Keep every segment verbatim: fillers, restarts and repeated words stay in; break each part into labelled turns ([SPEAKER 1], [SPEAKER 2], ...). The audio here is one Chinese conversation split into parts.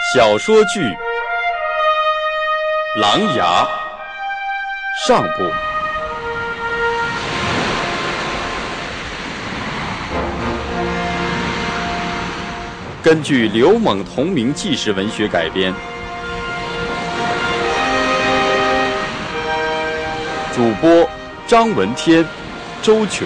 [SPEAKER 1] 小说剧《琅琊》上部。根据刘猛同名纪实文学改编，主播张文天、周琼。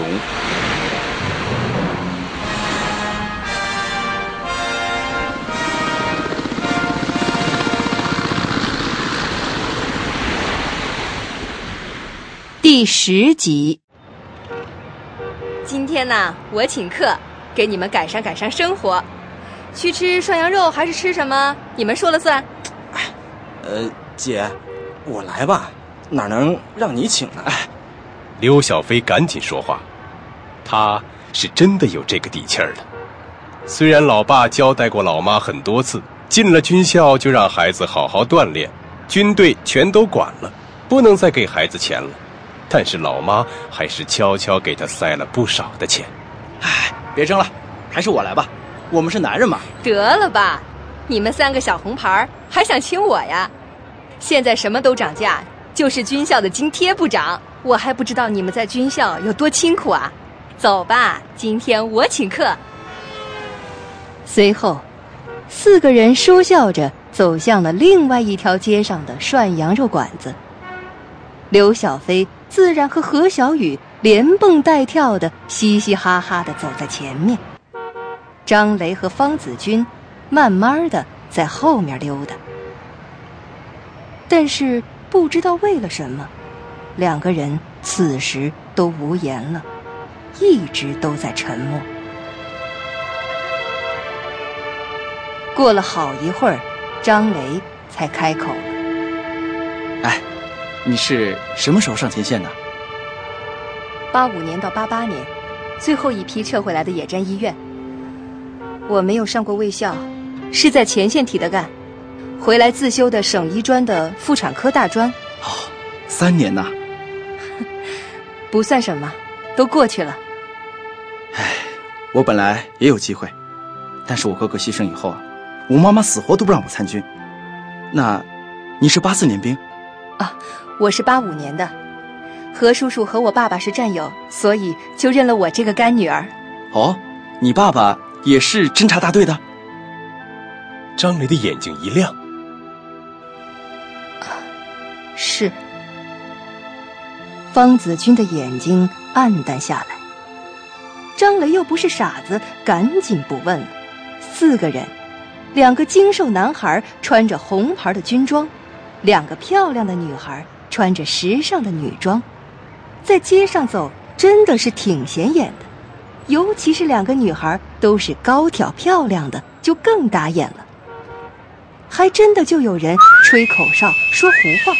[SPEAKER 2] 第十集。
[SPEAKER 3] 今天呢，我请客，给你们改善改善生活。去吃涮羊肉还是吃什么？你们说了算。
[SPEAKER 4] 哎，呃，姐，我来吧，哪能让你请呢？哎，
[SPEAKER 5] 刘小飞赶紧说话，他是真的有这个底气儿的。虽然老爸交代过老妈很多次，进了军校就让孩子好好锻炼，军队全都管了，不能再给孩子钱了。但是老妈还是悄悄给他塞了不少的钱。
[SPEAKER 4] 哎，别争了，还是我来吧，我们是男人嘛。
[SPEAKER 3] 得了吧，你们三个小红牌还想请我呀？现在什么都涨价，就是军校的津贴不涨，我还不知道你们在军校有多辛苦啊。走吧，今天我请客。
[SPEAKER 2] 随后四个人说笑着走向了另外一条街上的涮羊肉馆子。刘小飞自然和何小雨连蹦带跳的嘻嘻哈哈的走在前面，张雷和方子军慢慢的在后面溜达。但是不知道为了什么，两个人此时都无言了，一直都在沉默。过了好一会儿，张雷才开口了。
[SPEAKER 4] 哎，你是什么时候上前线的？
[SPEAKER 3] 八五年到八八年，最后一批撤回来的野战医院。我没有上过卫校，是在前线体的干，回来自修的省医专的妇产科大专。
[SPEAKER 4] 哦，三年呐。
[SPEAKER 3] 不算什么，都过去了。
[SPEAKER 4] 哎，我本来也有机会，但是我哥哥牺牲以后啊，我妈妈死活都不让我参军。那，你是八四年兵？
[SPEAKER 3] 啊，我是八五年的。何叔叔和我爸爸是战友，所以就认了我这个干女儿。
[SPEAKER 4] 哦，你爸爸也是侦察大队的？
[SPEAKER 5] 张雷的眼睛一亮。
[SPEAKER 2] 啊，是。方子军的眼睛暗淡下来。张雷又不是傻子，赶紧不问了。四个人，两个精瘦男孩穿着红牌的军装，两个漂亮的女孩穿着时尚的女装，在街上走真的是挺显眼的，尤其是两个女孩都是高挑漂亮的，就更打眼了。还真的就有人吹口哨说胡话。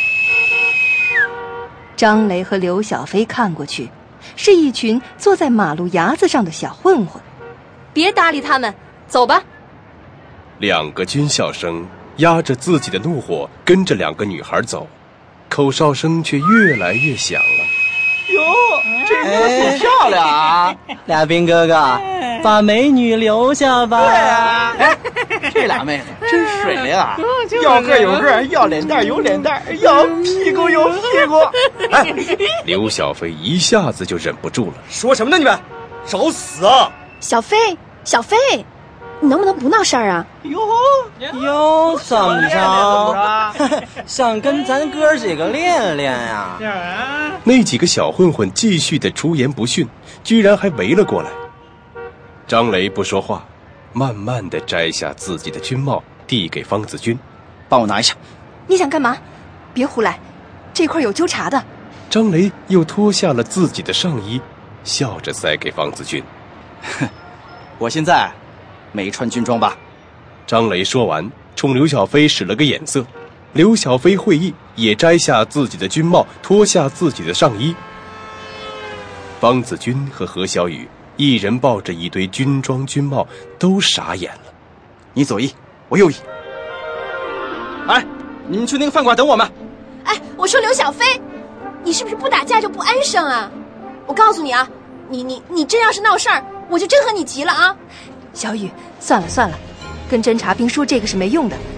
[SPEAKER 2] 张雷和刘小飞看过去，是一群坐在马路牙子上的小混混。
[SPEAKER 3] 别搭理他们，走吧。
[SPEAKER 5] 两个军校生压着自己的怒火跟着两个女孩走，口哨声却越来越响了。
[SPEAKER 6] 哟，这歌挺漂亮啊！
[SPEAKER 7] 俩兵哥哥，把美女留下吧。
[SPEAKER 6] 对啊，哎，这俩妹子真水灵啊！要个有个，要脸蛋有脸蛋，要屁股有屁股。
[SPEAKER 5] 哎，刘小飞一下子就忍不住了。
[SPEAKER 4] 说什么呢你们？找死啊！
[SPEAKER 8] 小飞，小飞，你能不能不闹事儿啊？
[SPEAKER 6] 哟
[SPEAKER 7] 哟，怎么着？想跟咱哥几个练练呀？
[SPEAKER 5] 那几个小混混继续的出言不逊，居然还围了过来。张雷不说话，慢慢的摘下自己的军帽，递给方子军。
[SPEAKER 4] 帮我拿一下。
[SPEAKER 3] 你想干嘛？别胡来，这块有纠察的。
[SPEAKER 5] 张雷又脱下了自己的上衣，笑着塞给方子军。
[SPEAKER 4] 哼，我现在没穿军装吧？
[SPEAKER 5] 张雷说完，冲刘小飞使了个眼色。刘小飞会意，也摘下自己的军帽，脱下自己的上衣。方子军和何小雨一人抱着一堆军装军帽，都傻眼了。
[SPEAKER 4] 你左翼，我右翼。哎，你们去那个饭馆等我们。
[SPEAKER 8] 哎，我说刘小飞，你是不是不打架就不安生啊？我告诉你啊，你你你真要是闹事儿，我就真和你急了啊！
[SPEAKER 3] 小雨，算了算了，跟侦察兵说这个是没用的，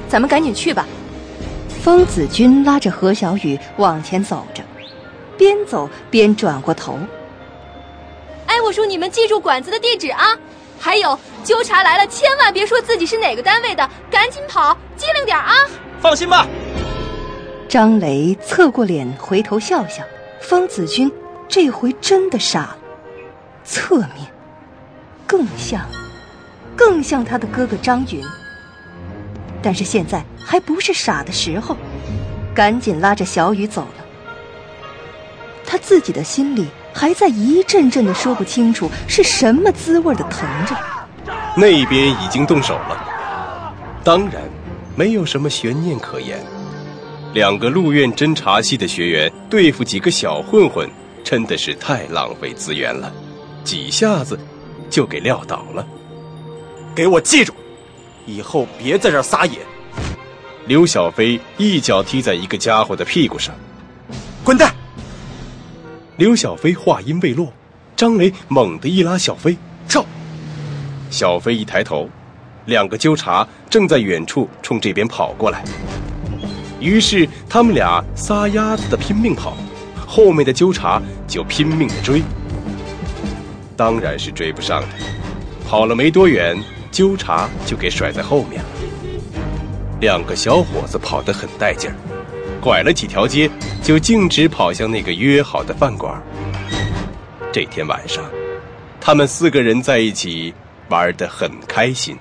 [SPEAKER 3] 咱们赶紧去吧。
[SPEAKER 2] 风子君拉着何小雨往前走着，边走边转过头。
[SPEAKER 3] 哎，我说你们记住馆子的地址啊！还有，纠察来了，千万别说自己是哪个单位的，赶紧跑，机灵点啊！
[SPEAKER 6] 放心吧。
[SPEAKER 2] 张雷侧过脸回头笑笑，方子君这回真的傻了，侧面更像更像他的哥哥张云。但是现在还不是傻的时候，赶紧拉着小雨走了。他自己的心里还在一阵阵的说不清楚是什么滋味的疼着。
[SPEAKER 5] 那边已经动手了，当然没有什么悬念可言。两个陆院侦察系的学员对付几个小混混，真的是太浪费资源了，几下子就给撂倒了。
[SPEAKER 6] 给我记住，以后别在这儿撒野！
[SPEAKER 5] 刘小飞一脚踢在一个家伙的屁股上，
[SPEAKER 6] 滚蛋！
[SPEAKER 5] 刘小飞话音未落，张雷猛地一拉小飞，
[SPEAKER 6] 撤！
[SPEAKER 5] 小飞一抬头，两个纠察正在远处冲这边跑过来。于是他们俩撒丫子的拼命跑，后面的纠察就拼命的追。当然是追不上的，跑了没多远，纠察就给甩在后面了。两个小伙子跑得很带劲儿，拐了几条街，就径直跑向那个约好的饭馆。这天晚上，他们四个人在一起玩得很开心。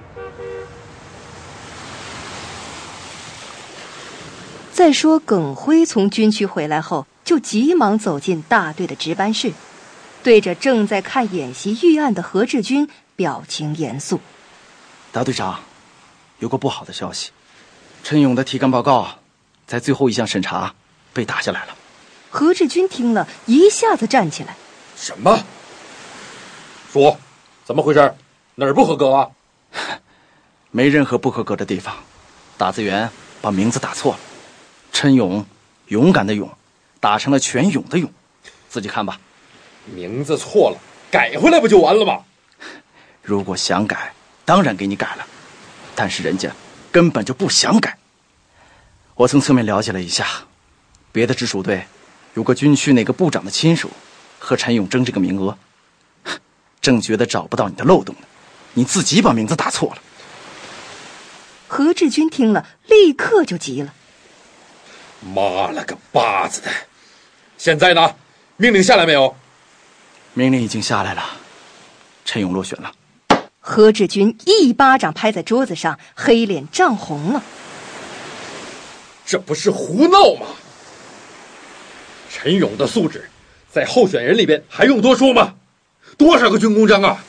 [SPEAKER 2] 再说耿辉从军区回来后，就急忙走进大队的值班室，对着正在看演习预案的何志军表情严肃。
[SPEAKER 4] 大队长，有个不好的消息，陈勇的题干报告在最后一项审查被打下来了。
[SPEAKER 2] 何志军听了一下子站起来。
[SPEAKER 9] 什么？说，怎么回事？哪儿不合格啊？
[SPEAKER 4] 没任何不合格的地方，打字员把名字打错了，陈勇，勇敢的勇，打成了全勇的勇，自己看吧。
[SPEAKER 9] 名字错了，改回来不就完了吗？
[SPEAKER 4] 如果想改，当然给你改了，但是人家根本就不想改。我从侧面了解了一下，别的直属队有个军区哪个部长的亲属和陈勇争这个名额，正觉得找不到你的漏洞呢，你自己把名字打错了。
[SPEAKER 2] 何志军听了立刻就急了。
[SPEAKER 9] 妈了个巴子的！现在呢？命令下来没有？
[SPEAKER 4] 命令已经下来了，陈勇落选了。
[SPEAKER 2] 何志军一巴掌拍在桌子上，黑脸涨红了。
[SPEAKER 9] 这不是胡闹吗？陈勇的素质在候选人里边还用多说吗？多少个军功章啊！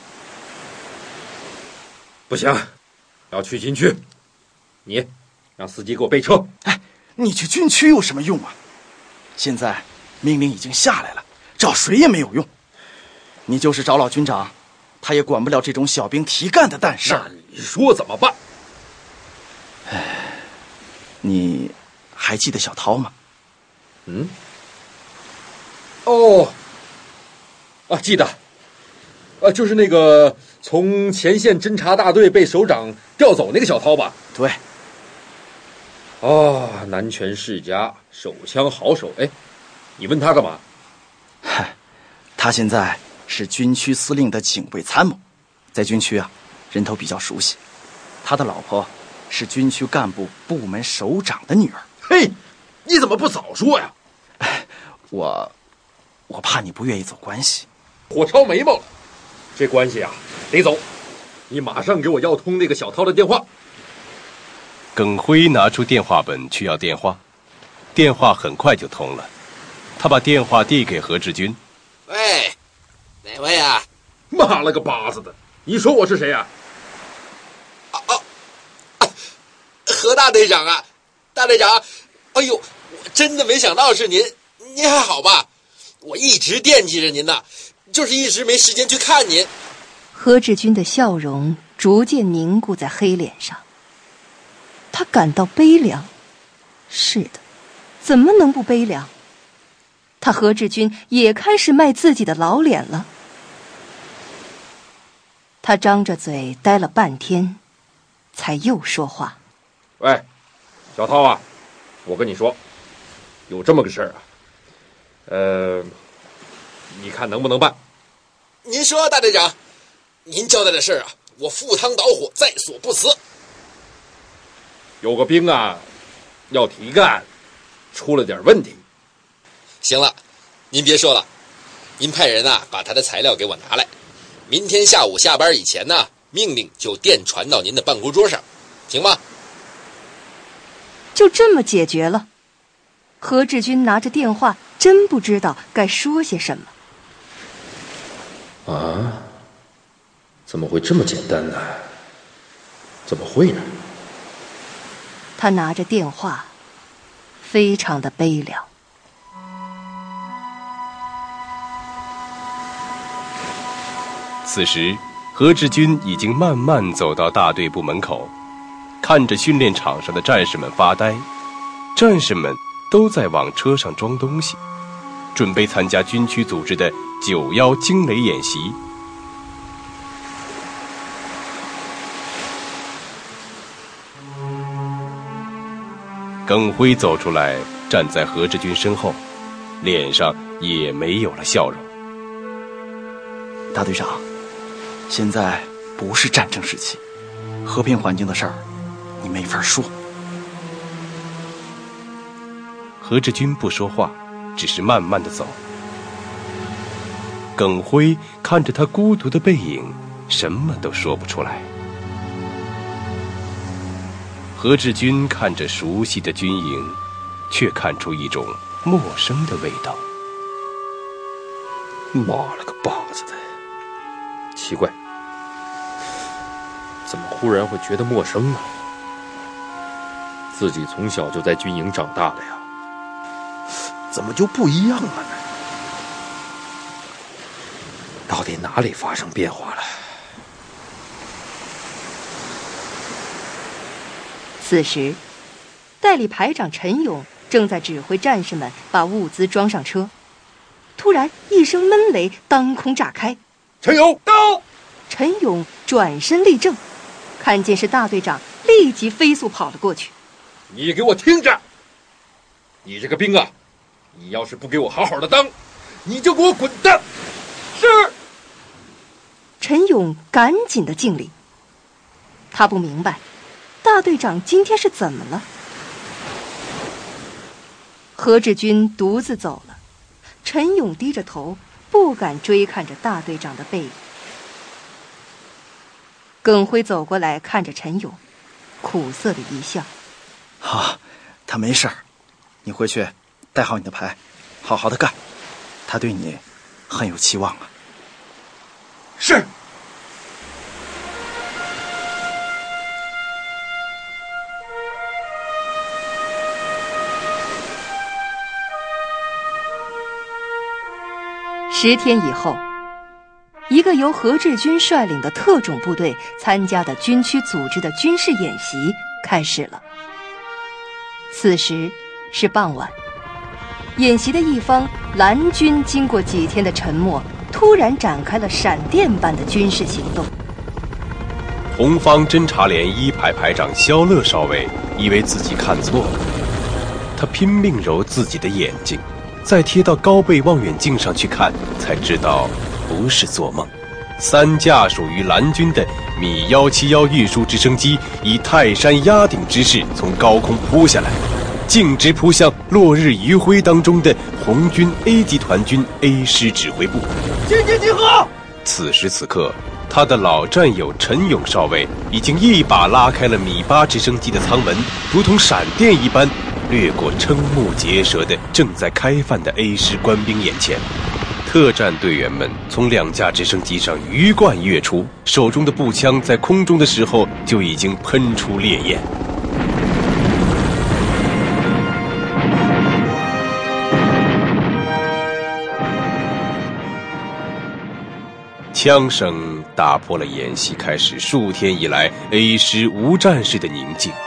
[SPEAKER 9] 不行，要去军区。你让司机给我备车。
[SPEAKER 4] 哎，你去军区有什么用啊？现在命令已经下来了，找谁也没有用。你就是找老军长，他也管不了这种小兵提干的蛋事儿。
[SPEAKER 9] 那你说怎么办？
[SPEAKER 4] 哎，你还记得小涛吗？
[SPEAKER 9] 嗯。哦。啊，记得。啊，就是那个从前线侦察大队被首长调走那个小涛吧？
[SPEAKER 4] 对。
[SPEAKER 9] 哦，南拳世家，手枪好手。哎，你问他干嘛？
[SPEAKER 4] 嗨，他现在是军区司令的警卫参谋，在军区啊，人头比较熟悉。他的老婆是军区干部部门首长的女儿。
[SPEAKER 9] 嘿，你怎么不早说呀？
[SPEAKER 4] 我，我怕你不愿意走关系。
[SPEAKER 9] 火烧眉毛了，这关系啊，得走。你马上给我要通那个小涛的电话。
[SPEAKER 5] 耿辉拿出电话本去要电话，电话很快就通了。他把电话递给何志军。
[SPEAKER 10] 喂，哪位啊？
[SPEAKER 9] 妈了个巴子的！你说我是谁啊？
[SPEAKER 10] 哦哦，啊，何大队长啊，大队长，哎呦，我真的没想到是您，您还好吧？我一直惦记着您呢，就是一直没时间去看您。
[SPEAKER 2] 何志军的笑容逐渐凝固在黑脸上，他感到悲凉。是的，怎么能不悲凉？他何志军也开始卖自己的老脸了。他张着嘴待了半天，才又说话。
[SPEAKER 9] 喂， 小涛啊，我跟你说，有这么个事儿啊，呃，你看能不能办？
[SPEAKER 10] 您说，大队长，您交代的事儿啊，我赴汤蹈火，在所不辞。
[SPEAKER 9] 有个兵啊，要提干，出了点问题。
[SPEAKER 10] 行了，您别说了，您派人啊，把他的材料给我拿来，明天下午下班以前呢，命令就电传到您的办公桌上，行吗？
[SPEAKER 2] 就这么解决了。何志军拿着电话，真不知道该说些什么。
[SPEAKER 9] 啊？怎么会这么简单呢？怎么会呢？
[SPEAKER 2] 他拿着电话，非常的悲凉。
[SPEAKER 5] 此时，何志军已经慢慢走到大队部门口，看着训练场上的战士们发呆。战士们都在往车上装东西，准备参加军区组织的九幺惊雷演习。耿辉走出来，站在何志军身后，脸上也没有了笑容。
[SPEAKER 4] 大队长，现在不是战争时期，和平环境的事儿你没法说。
[SPEAKER 5] 何志军不说话，只是慢慢的走。耿辉看着他孤独的背影，什么都说不出来。何志军看着熟悉的军营，却看出一种陌生的味道。
[SPEAKER 9] 妈了个巴子的！奇怪，怎么忽然会觉得陌生呢？自己从小就在军营长大的呀，怎么就不一样了呢？到底哪里发生变化了？
[SPEAKER 2] 此时，代理排长陈勇正在指挥战士们把物资装上车。突然，一声闷雷当空炸开。
[SPEAKER 9] 陈勇到！
[SPEAKER 2] 陈勇转身立正，看见是大队长，立即飞速跑了过去。
[SPEAKER 9] 你给我听着！你这个兵啊，你要是不给我好好的当，你就给我滚蛋！是。
[SPEAKER 2] 陈勇赶紧的敬礼。他不明白，大队长今天是怎么了？何志军独自走了，陈勇低着头，不敢追看着大队长的背影。耿辉走过来，看着陈勇，苦涩的一笑。
[SPEAKER 4] 好，他没事儿，你回去带好你的排，好好的干。他对你很有期望啊。
[SPEAKER 9] 是。
[SPEAKER 2] 十天以后，一个由何志军率领的特种部队参加的军区组织的军事演习开始了。此时是傍晚，演习的一方蓝军经过几天的沉默，突然展开了闪电般的军事行动。
[SPEAKER 5] 红方侦察连一排排长肖乐少尉以为自己看错了，他拼命揉自己的眼睛，再贴到高倍望远镜上去看，才知道不是做梦。三架属于蓝军的米一七一运输直升机以泰山压顶之势从高空扑下来，径直扑向落日余晖当中的红军 A 级团军 A 师指挥部。
[SPEAKER 6] 集结集合！
[SPEAKER 5] 此时此刻，他的老战友陈勇少尉已经一把拉开了米八直升机的舱门，如同闪电一般掠过瞠目结舌的正在开饭的 A 师官兵眼前。特战队员们从两架直升机上鱼贯跃出，手中的步枪在空中的时候就已经喷出烈焰。枪声打破了演习开始数天以来 A 师无战事的宁静。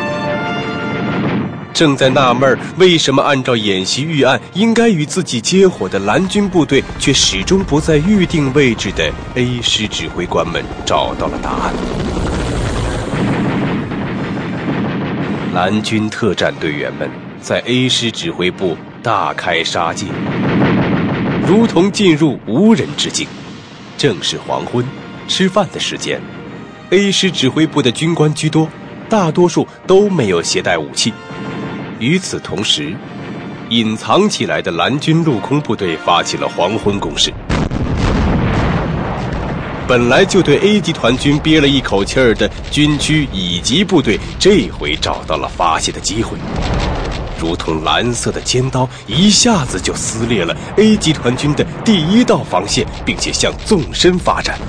[SPEAKER 5] 正在纳闷为什么按照演习预案应该与自己接火的蓝军部队却始终不在预定位置的 A 师指挥官们找到了答案。 蓝军特战队员们在 A 师指挥部大开杀戒，如同进入无人之境。正是黄昏，吃饭的时间。A 师指挥部的军官居多，大多数都没有携带武器。与此同时，隐藏起来的蓝军陆空部队发起了黄昏攻势。本来就对 A 集团军憋了一口气儿的军区乙级部队，这回找到了发泄的机会，如同蓝色的尖刀，一下子就撕裂了 A 集团军的第一道防线，并且向纵深发展。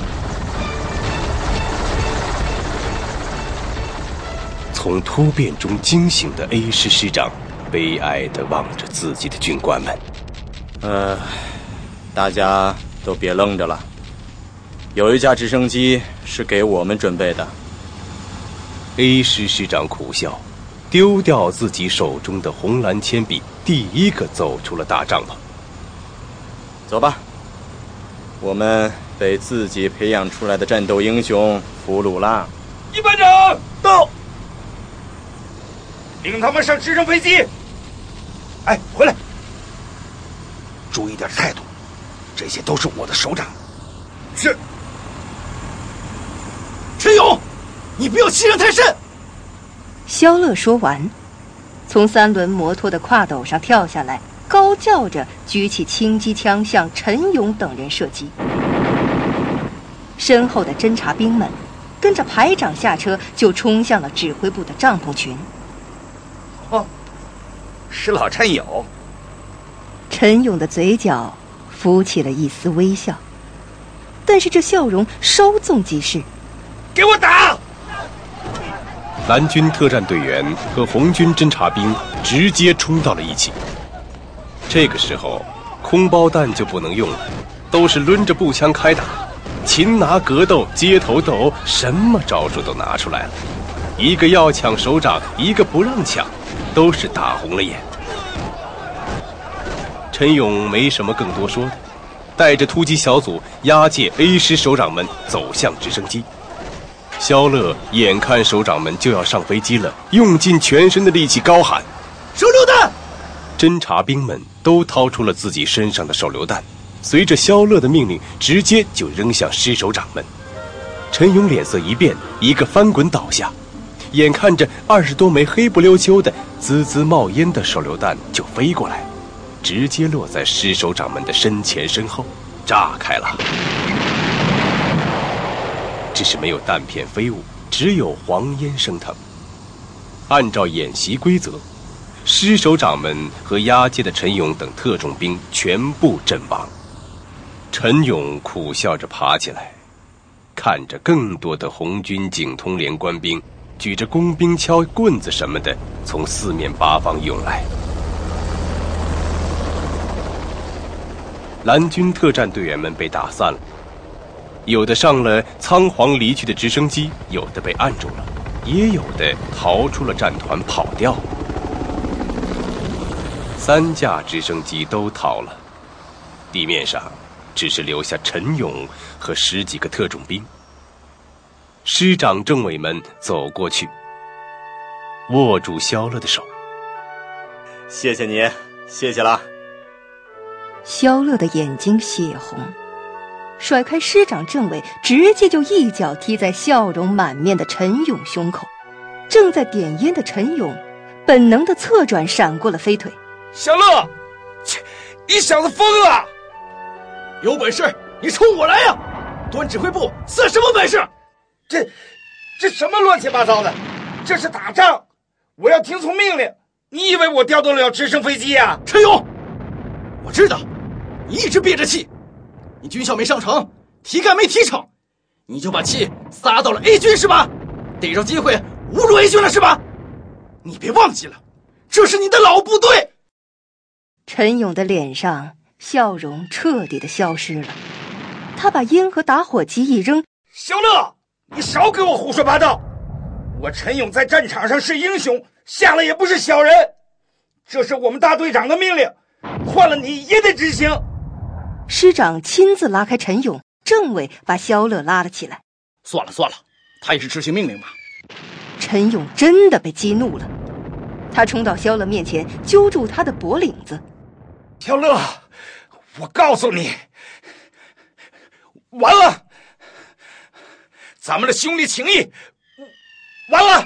[SPEAKER 5] 从突变中惊醒的 A 师师长悲哀地望着自己的军官们。
[SPEAKER 4] 呃，大家都别愣着了，有一架直升机是给我们准备的。
[SPEAKER 5] A 师师长苦笑，丢掉自己手中的红蓝铅笔，第一个走出了大帐篷。
[SPEAKER 4] 走吧，我们被自己培养出来的战斗英雄俘虏啦！
[SPEAKER 11] 一班长到，领他们上直升飞机。哎，回来，注意点态度，这些都是我的首长。是。陈勇，你不要欺人太甚！
[SPEAKER 2] 萧乐说完，从三轮摩托的跨斗上跳下来，高叫着举起轻机枪向陈勇等人射击。身后的侦察兵们跟着排长下车，就冲向了指挥部的帐篷群。
[SPEAKER 11] 哦，是老陈勇。
[SPEAKER 2] 陈勇的嘴角浮起了一丝微笑，但是这笑容稍纵即逝。
[SPEAKER 11] 给我打！
[SPEAKER 5] 蓝军特战队员和红军侦察兵直接冲到了一起。这个时候，空包弹就不能用了，都是抡着步枪开打，擒拿格斗、街头斗，什么招数都拿出来了。一个要抢首长，一个不让抢，都是打红了眼。陈勇没什么更多说的，带着突击小组押解 A 师首长们走向直升机。萧乐眼看首长们就要上飞机了，用尽全身的力气高喊：“
[SPEAKER 11] 手榴弹！”
[SPEAKER 5] 侦察兵们都掏出了自己身上的手榴弹，随着萧乐的命令，直接就扔向师首长们。陈勇脸色一变，一个翻滚倒下，眼看着二十多枚黑不溜秋的、滋滋冒烟的手榴弹就飞过来，直接落在师首长们的身前身后，炸开了。只是没有弹片飞舞，只有黄烟升腾。按照演习规则，师首长们和押解的陈勇等特种兵全部阵亡。陈勇苦笑着爬起来，看着更多的红军警通联官兵举着工兵锹、棍子什么的从四面八方涌来。蓝军特战队员们被打散了，有的上了仓皇离去的直升机，有的被按住了，也有的逃出了战团跑掉了。三架直升机都逃了，地面上只是留下陈勇和十几个特种兵。师长政委们走过去，握住萧乐的手：“
[SPEAKER 4] 谢谢你，谢谢了。”
[SPEAKER 2] 萧乐的眼睛血红，甩开师长政委，直接就一脚踢在笑容满面的陈勇胸口。正在点烟的陈勇本能的侧转闪过了飞腿。
[SPEAKER 11] 小乐，切，你小子疯了！有本事你冲我来呀！端指挥部算什么本事？这这什么乱七八糟的？这是打仗，我要听从命令。你以为我调动了直升飞机呀？
[SPEAKER 6] 陈勇，我知道你一直憋着气，你军校没上成，题干没提成，你就把气撒到了 A 军是吧？逮着机会侮辱 A 军了是吧？你别忘记了，这是你的老部队。
[SPEAKER 2] 陈勇的脸上笑容彻底的消失了，他把烟和打火机一扔：“
[SPEAKER 11] 小乐，你少给我胡说八道！我陈勇在战场上是英雄，下了也不是小人。这是我们大队长的命令，换了你也得执行。”
[SPEAKER 2] 师长亲自拉开陈勇，政委把萧乐拉了起来。
[SPEAKER 6] 算了算了，他也是执行命令嘛。
[SPEAKER 2] 陈勇真的被激怒了， 他冲到萧乐面前，揪住他的脖领子。
[SPEAKER 11] 萧乐，我告诉你，完了，咱们的兄弟情谊完了，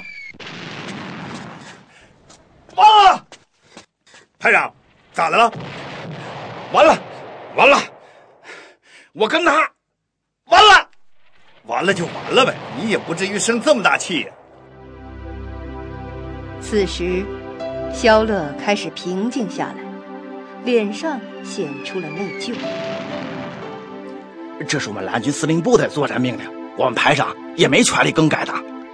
[SPEAKER 11] 完了！排长，咋的了？完了，完了！我跟他完了，
[SPEAKER 12] 完了就完了呗，你也不至于生这么大气呀。
[SPEAKER 2] 此时，萧乐开始平静下来，脸上显出了内疚。
[SPEAKER 4] 这是我们蓝军司令部的作战命令，我们排长也没权利更改的。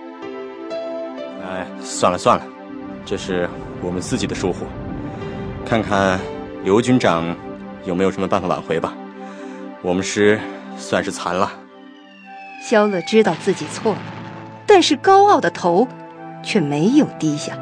[SPEAKER 13] 哎，算了算了，这是我们自己的疏忽，看看刘军长有没有什么办法挽回吧。我们师算是残了。
[SPEAKER 2] 萧乐知道自己错了，但是高傲的头却没有低下。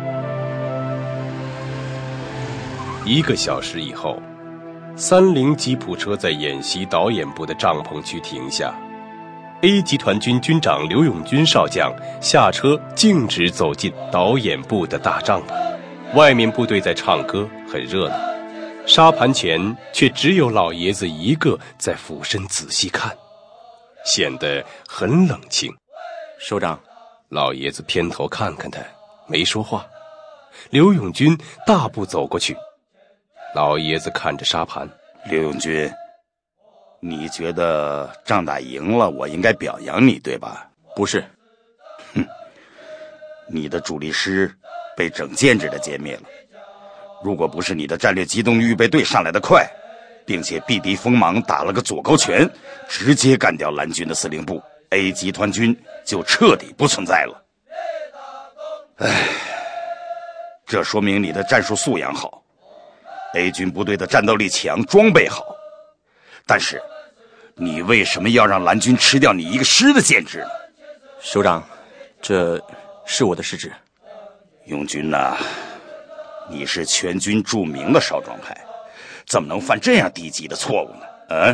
[SPEAKER 5] 一个小时以后，三菱吉普车在演习导演部的帐篷区停下。A 集团军军长刘永军少将下车，径直走进导演部的大帐篷。外面部队在唱歌，很热闹。沙盘前却只有老爷子一个在俯身仔细看，显得很冷清。
[SPEAKER 13] 首长，
[SPEAKER 5] 老爷子偏头看看他，没说话。刘永军大步走过去，老爷子看着沙盘。
[SPEAKER 12] 刘永军，你觉得仗打赢了，我应该表扬你，对吧？
[SPEAKER 13] 不是。
[SPEAKER 12] 哼，你的主力师被整建制的歼灭了。如果不是你的战略机动预备队上来的快，并且避敌锋芒打了个左勾拳，直接干掉蓝军的司令部， A 集团军就彻底不存在了。唉，这说明你的战术素养好， A 军部队的战斗力强，装备好。但是你为什么要让蓝军吃掉你一个师的建制呢？
[SPEAKER 13] 首长，这是我的失职。
[SPEAKER 12] 永军呐，你是全军著名的少壮派，怎么能犯这样低级的错误呢？嗯？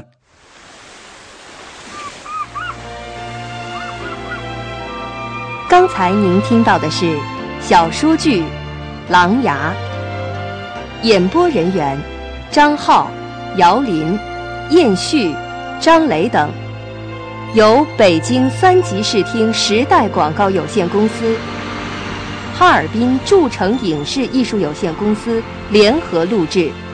[SPEAKER 2] 刚才您听到的是小说剧《狼牙》，演播人员张浩、姚林、燕旭、张雷等，由北京三级视听时代广告有限公司、哈尔滨筑成影视艺术有限公司联合录制。